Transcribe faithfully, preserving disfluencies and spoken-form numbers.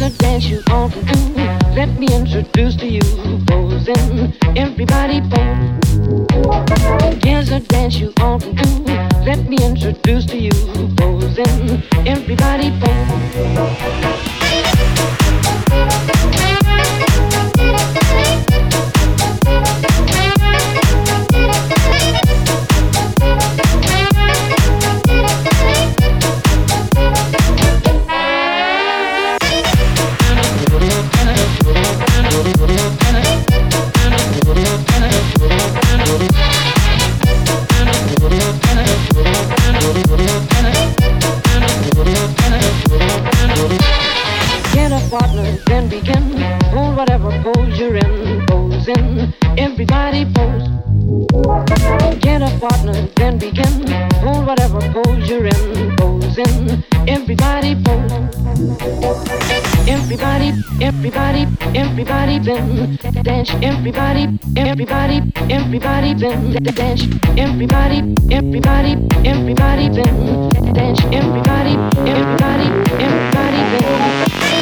a dance you ought to do. Let me introduce to you posing. Everybody pose. Here's a dance you ought to do. Let me introduce to you posing. Everybody pose. Get a partner, then begin. Hold whatever pose you're in. Pose in, everybody pose. Get a partner, then begin. Hold whatever pose you're in. Pose in, everybody pose. Everybody, everybody, everybody then dance. Everybody, everybody, everybody then dance. Everybody, everybody, everybody then dance. Everybody, everybody, everybody then.